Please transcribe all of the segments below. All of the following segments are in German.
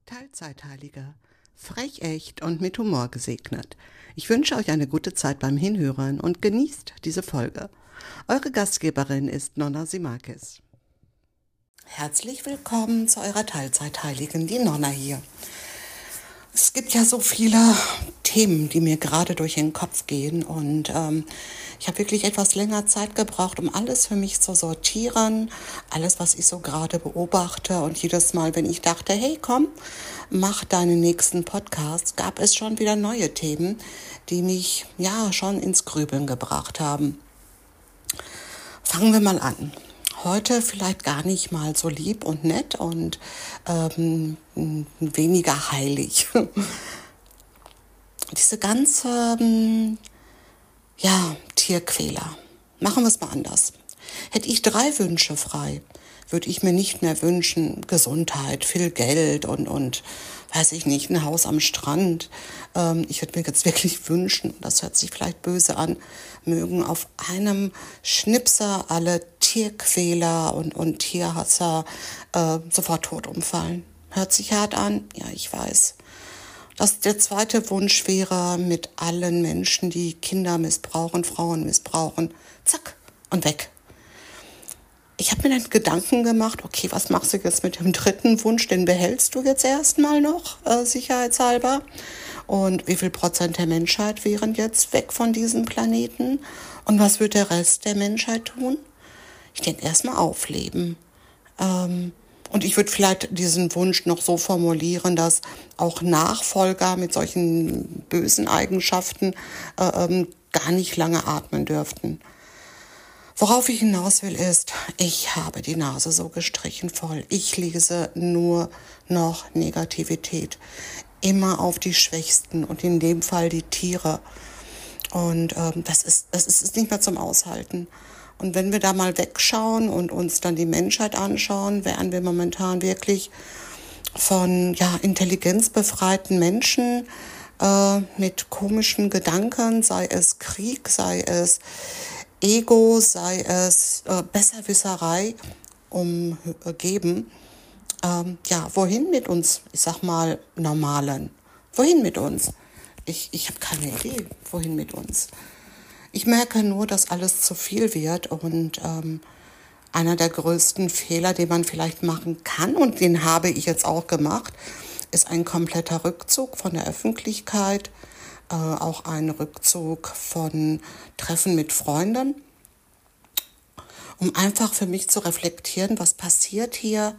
Teilzeitheiliger. Frech, echt und mit Humor gesegnet. Ich wünsche euch eine gute Zeit beim Hinhören und genießt diese Folge. Eure Gastgeberin ist Nonna Simakis. Herzlich willkommen zu eurer Teilzeitheiligen, die Nonna hier. Es gibt ja so viele Themen, die mir gerade durch den Kopf gehen und ich habe wirklich etwas länger Zeit gebraucht, um alles für mich zu sortieren, alles, was ich so gerade beobachte, und jedes Mal, wenn ich dachte, hey komm, mach deinen nächsten Podcast, gab es schon wieder neue Themen, die mich ja schon ins Grübeln gebracht haben. Fangen wir mal an. Heute vielleicht gar nicht mal so lieb und nett und weniger heilig. Diese ganze Tierquäler. Machen wir es mal anders. Hätte ich 3 Wünsche frei, würde ich mir nicht mehr wünschen, Gesundheit, viel Geld und weiß ich nicht, ein Haus am Strand. Ich würde mir jetzt wirklich wünschen, das hört sich vielleicht böse an, mögen auf einem Schnipser alle Tierquäler und Tierhasser sofort tot umfallen. Hört sich hart an? Ja, ich weiß. Der zweite Wunsch wäre, mit allen Menschen, die Kinder missbrauchen, Frauen missbrauchen, zack und weg. Ich habe mir dann Gedanken gemacht, okay, was machst du jetzt mit dem dritten Wunsch? Den behältst du jetzt erstmal noch, sicherheitshalber. Und wie viel Prozent der Menschheit wären jetzt weg von diesem Planeten? Und was wird der Rest der Menschheit tun? Ich denke erstmal aufleben. Und ich würde vielleicht diesen Wunsch noch so formulieren, dass auch Nachfolger mit solchen bösen Eigenschaften gar nicht lange atmen dürften. Worauf ich hinaus will ist, ich habe die Nase so gestrichen voll. Ich lese nur noch Negativität. Immer auf die Schwächsten und in dem Fall die Tiere. Und das ist nicht mehr zum Aushalten. Und wenn wir da mal wegschauen und uns dann die Menschheit anschauen, wären wir momentan wirklich von intelligenzbefreiten Menschen mit komischen Gedanken, sei es Krieg, sei es Ego, sei es Besserwisserei umgeben. Wohin mit uns, ich sag mal, Normalen? Wohin mit uns? Ich habe keine Idee, wohin mit uns. Ich merke nur, dass alles zu viel wird und einer der größten Fehler, den man vielleicht machen kann, und den habe ich jetzt auch gemacht, ist ein kompletter Rückzug von der Öffentlichkeit, auch ein Rückzug von Treffen mit Freunden, um einfach für mich zu reflektieren, was passiert hier,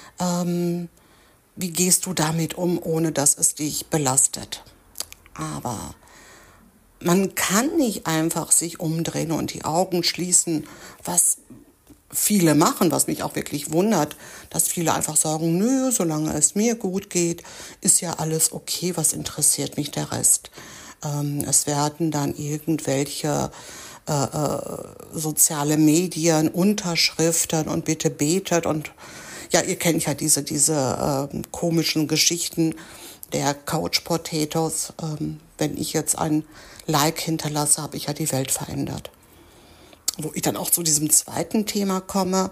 wie gehst du damit um, ohne dass es dich belastet. Aber man kann nicht einfach sich umdrehen und die Augen schließen, was viele machen, was mich auch wirklich wundert, dass viele einfach sagen, nö, solange es mir gut geht, ist ja alles okay, was interessiert mich der Rest. Es werden dann irgendwelche soziale Medien, Unterschriften und bitte betet und ja, ihr kennt ja diese komischen Geschichten der Couch Potatoes. Wenn ich jetzt ein Like hinterlasse, habe ich ja die Welt verändert. Wo ich dann auch zu diesem zweiten Thema komme.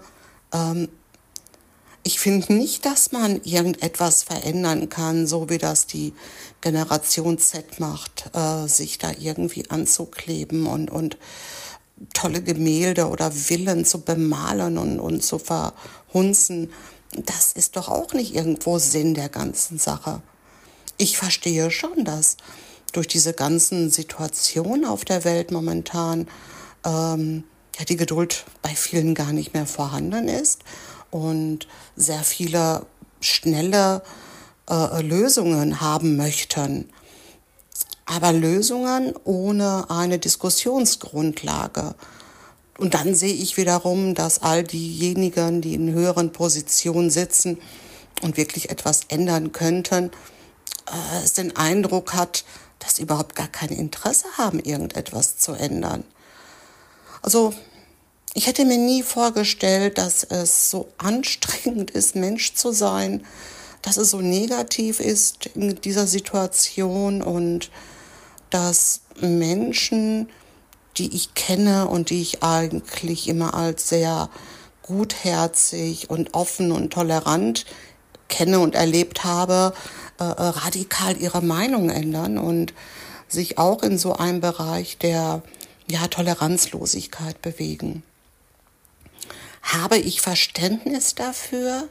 Ich finde nicht, dass man irgendetwas verändern kann, so wie das die Generation Z macht, sich da irgendwie anzukleben und tolle Gemälde oder Villen zu bemalen und zu verhunzen. Das ist doch auch nicht irgendwo Sinn der ganzen Sache. Ich verstehe schon, dass durch diese ganzen Situationen auf der Welt momentan die Geduld bei vielen gar nicht mehr vorhanden ist und sehr viele schnelle Lösungen haben möchten. Aber Lösungen ohne eine Diskussionsgrundlage. Und dann sehe ich wiederum, dass all diejenigen, die in höheren Positionen sitzen und wirklich etwas ändern könnten, den Eindruck hat, dass sie überhaupt gar kein Interesse haben, irgendetwas zu ändern. Also ich hätte mir nie vorgestellt, dass es so anstrengend ist, Mensch zu sein, dass es so negativ ist in dieser Situation und dass Menschen, die ich kenne und die ich eigentlich immer als sehr gutherzig und offen und tolerant kenne und erlebt habe, radikal ihre Meinung ändern und sich auch in so einem Bereich der Toleranzlosigkeit bewegen. Habe ich Verständnis dafür?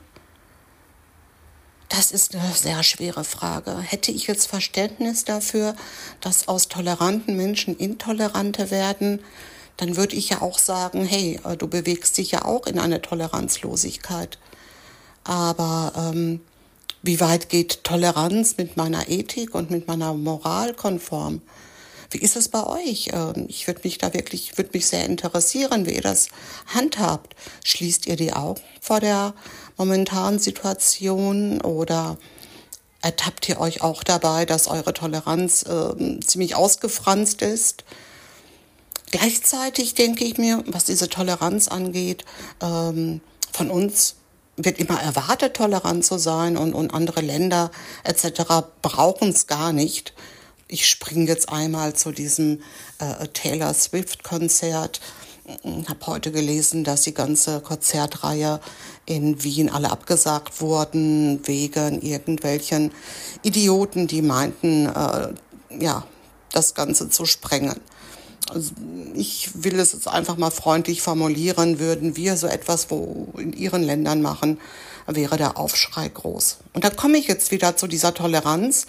Das ist eine sehr schwere Frage. Hätte ich jetzt Verständnis dafür, dass aus toleranten Menschen Intolerante werden, dann würde ich ja auch sagen, hey, du bewegst dich ja auch in eine Toleranzlosigkeit. Aber wie weit geht Toleranz mit meiner Ethik und mit meiner Moral konform? Wie ist es bei euch? Ich würde mich sehr interessieren, wie ihr das handhabt. Schließt ihr die Augen vor der momentanen Situation oder ertappt ihr euch auch dabei, dass eure Toleranz ziemlich ausgefranst ist? Gleichzeitig denke ich mir, was diese Toleranz angeht, von uns wird immer erwartet, tolerant zu sein und andere Länder etc. brauchen es gar nicht. Ich springe jetzt einmal zu diesem Taylor Swift-Konzert. Habe heute gelesen, dass die ganze Konzertreihe in Wien alle abgesagt wurden wegen irgendwelchen Idioten, die meinten, das Ganze zu sprengen. Also ich will es jetzt einfach mal freundlich formulieren, würden wir so etwas wo in ihren Ländern machen, wäre der Aufschrei groß. Und da komme ich jetzt wieder zu dieser Toleranz.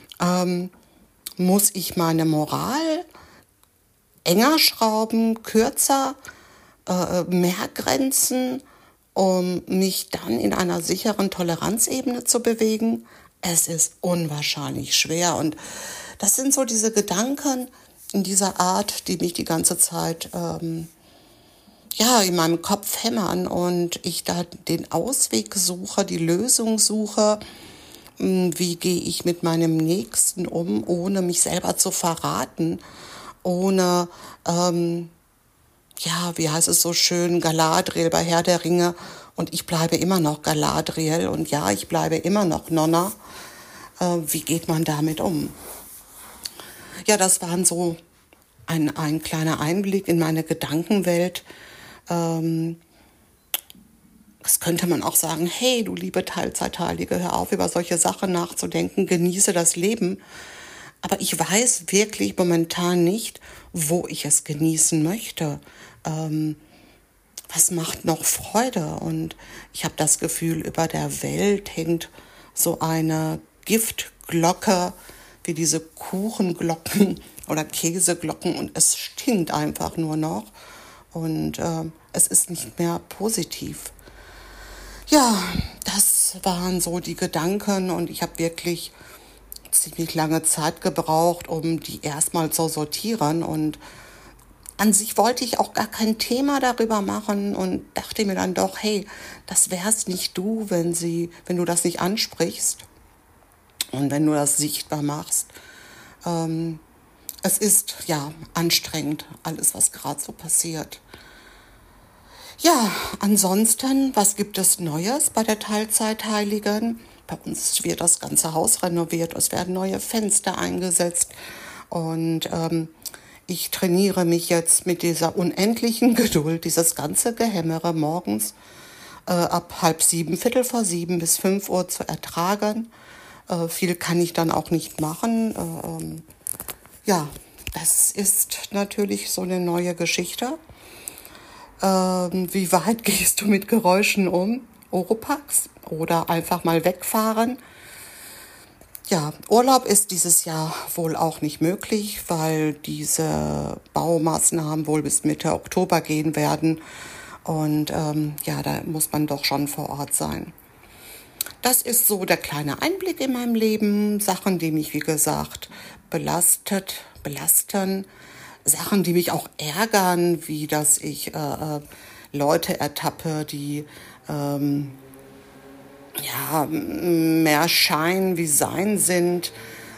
Muss ich meine Moral enger schrauben, kürzer, mehr Grenzen, um mich dann in einer sicheren Toleranzebene zu bewegen? Es ist unwahrscheinlich schwer. Und das sind so diese Gedanken in dieser Art, die mich die ganze Zeit in meinem Kopf hämmern und ich da den Ausweg suche, die Lösung suche. Wie gehe ich mit meinem Nächsten um, ohne mich selber zu verraten, ohne, wie heißt es so schön, Galadriel bei Herr der Ringe und ich bleibe immer noch Galadriel und ja, ich bleibe immer noch Nonna. Wie geht man damit um? Ja, das waren so ein kleiner Einblick in meine Gedankenwelt. Das könnte man auch sagen, hey, du liebe Teilzeitteilige, hör auf, über solche Sachen nachzudenken, genieße das Leben. Aber ich weiß wirklich momentan nicht, wo ich es genießen möchte. Was macht noch Freude? Und ich habe das Gefühl, über der Welt hängt so eine Giftglocke, wie diese Kuchenglocken oder Käseglocken und es stinkt einfach nur noch. Und es ist nicht mehr positiv. Ja, das waren so die Gedanken und ich habe wirklich ziemlich lange Zeit gebraucht, um die erstmal zu sortieren und an sich wollte ich auch gar kein Thema darüber machen und dachte mir dann doch, hey, das wär's nicht du, wenn du das nicht ansprichst und wenn du das sichtbar machst. Es ist anstrengend, alles, was gerade so passiert. Ja, ansonsten, was gibt es Neues bei der Teilzeitheiligen? Bei uns wird das ganze Haus renoviert, es werden neue Fenster eingesetzt und ich trainiere mich jetzt mit dieser unendlichen Geduld, dieses ganze Gehämmere morgens ab 6:30, 6:45 bis 5 Uhr zu ertragen. Viel kann ich dann auch nicht machen. Das ist natürlich so eine neue Geschichte. Wie weit gehst du mit Geräuschen um? Oropax oder einfach mal wegfahren? Ja, Urlaub ist dieses Jahr wohl auch nicht möglich, weil diese Baumaßnahmen wohl bis Mitte Oktober gehen werden. Und da muss man doch schon vor Ort sein. Das ist so der kleine Einblick in meinem Leben. Sachen, die mich, wie gesagt, belasten. Sachen, die mich auch ärgern, wie dass ich Leute ertappe, die mehr Schein wie Sein sind.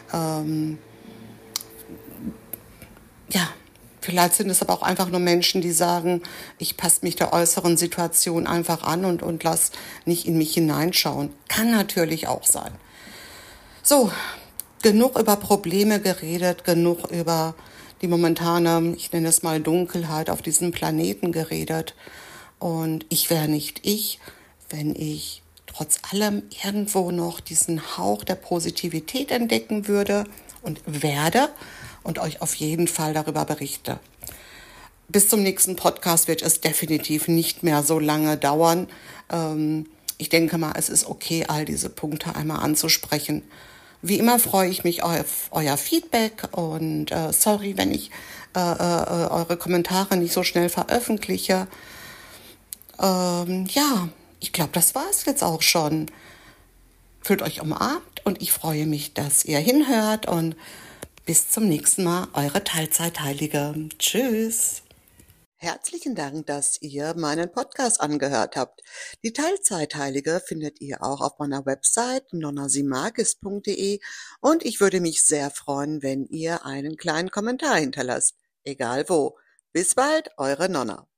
Vielleicht sind es aber auch einfach nur Menschen, die sagen, ich passe mich der äußeren Situation einfach an und lass nicht in mich hineinschauen. Kann natürlich auch sein. So, genug über Probleme geredet, genug über die momentane, ich nenne es mal Dunkelheit auf diesem Planeten geredet. Und ich wäre nicht ich, wenn ich trotz allem irgendwo noch diesen Hauch der Positivität entdecken würde und werde und euch auf jeden Fall darüber berichte. Bis zum nächsten Podcast wird es definitiv nicht mehr so lange dauern. Ich denke mal, es ist okay, all diese Punkte einmal anzusprechen. Wie immer freue ich mich auf euer Feedback und sorry, wenn ich eure Kommentare nicht so schnell veröffentliche. Ja, ich glaube, das war es jetzt auch schon. Fühlt euch umarmt und ich freue mich, dass ihr hinhört und bis zum nächsten Mal, eure Teilzeitheilige. Tschüss. Herzlichen Dank, dass ihr meinen Podcast angehört habt. Die Teilzeitheilige findet ihr auch auf meiner Website nonnasimagis.de und ich würde mich sehr freuen, wenn ihr einen kleinen Kommentar hinterlasst. Egal wo. Bis bald, eure Nonna.